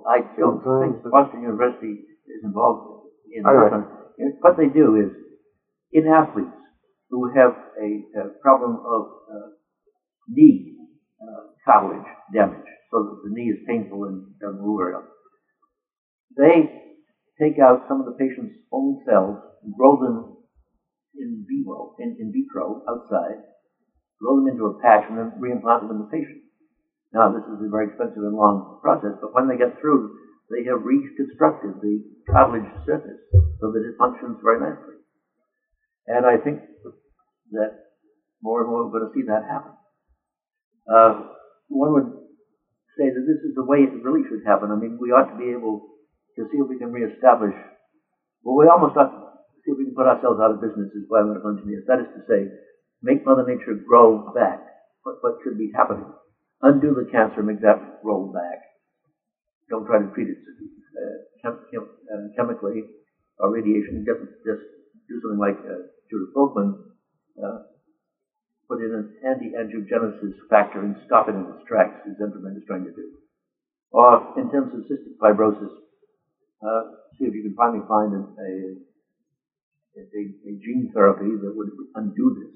I don't think Boston University is involved in this Right. one. What they do is, in athletes who have a problem of knee cartilage damage, so that the knee is painful and doesn't move very well, they take out some of the patient's own cells, grow them in vitro, outside, grow them into a patch, and then reimplant them in the patient. Now, this is a very expensive and long process, but when they get through, they have reconstructed the cartilage surface so that it functions very nicely. And I think that more and more we're going to see that happen. One would say that this is the way it really should happen. I mean, we ought to be able to see if we can reestablish, well, we almost ought to see if we can put ourselves out of business as biomedical engineers. That is to say, make Mother Nature grow back what should be happening. Undo the cancer, make that roll back. Don't try to treat it chemically or radiation. Just do something like Judith Folkman put in an anti-angiogenesis factor and stop it in its tracks, as Zentromet is trying to do. Or in terms of cystic fibrosis, see if you can finally find a gene therapy that would undo this.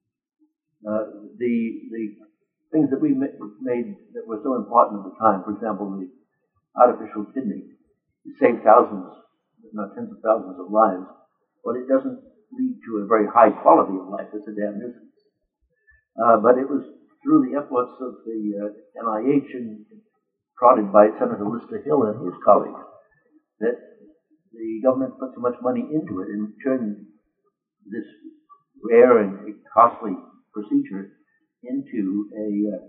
The things that we made that were so important at the time, for example, the artificial kidney, it saved thousands, if not tens of thousands of lives, but it doesn't lead to a very high quality of life. It's a damn nuisance. But it was through the efforts of the NIH and prodded by Senator Lister Hill and his colleagues that the government put so much money into it and turned this rare and costly procedure into a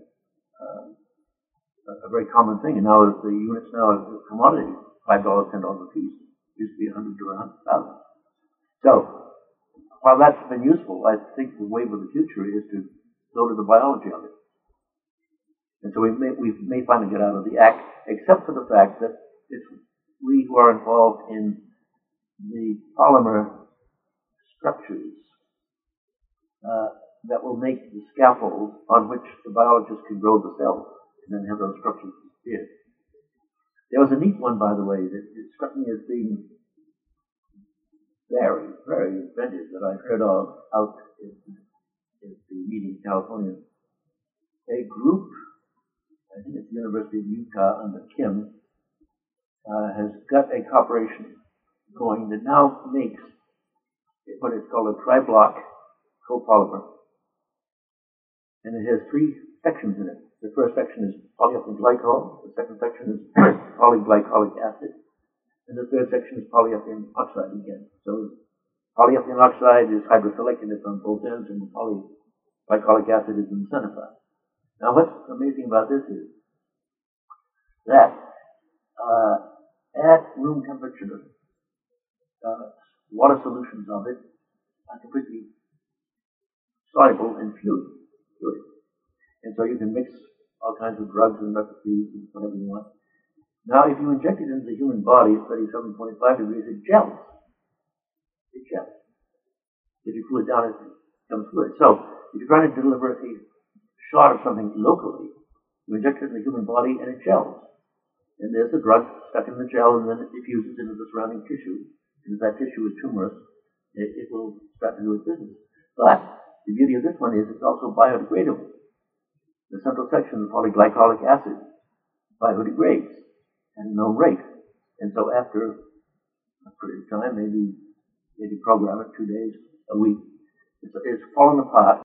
very common thing. And now the units now are commodity, $5, $10 a piece. It used to be 100 to 100,000. So while that's been useful, I think the wave of the future is to go to the biology of it. And so we may finally get out of the act, except for the fact that it's we who are involved in the polymer structures that will make the scaffold on which the biologist can grow the cells and then have those structures disappear. There was a neat one, by the way, that it struck me as being very, very inventive that I heard of out at the meeting in California. A group, I think it's the University of Utah under Kim, has got a cooperation going that now makes what is called a triblock copolymer. And it has three sections in it. The first section is polyethylene glycol, the second section is polyglycolic acid, and the third section is polyethylene oxide again. So polyethylene oxide is hydrophilic and it's on both ends, and polyglycolic acid is in the center part. Now what's amazing about this is that at room temperature, water solutions of it are completely soluble in fluid. And so you can mix all kinds of drugs and recipes and whatever you want. Now, if you inject it into the human body at 37.5 degrees, it gels. It gels. If you cool it down, it becomes fluid. So, if you're trying to deliver a shot of something locally, you inject it in the human body and it gels. And there's the drug stuck in the gel, and then it diffuses into the surrounding tissue. And if that tissue is tumorous, it will start to do its business. But the beauty of this one is it's also biodegradable. The central section of polyglycolic acid biodegrades at a known rate. And so after a period of time, maybe program it 2 days, a week, it's fallen apart.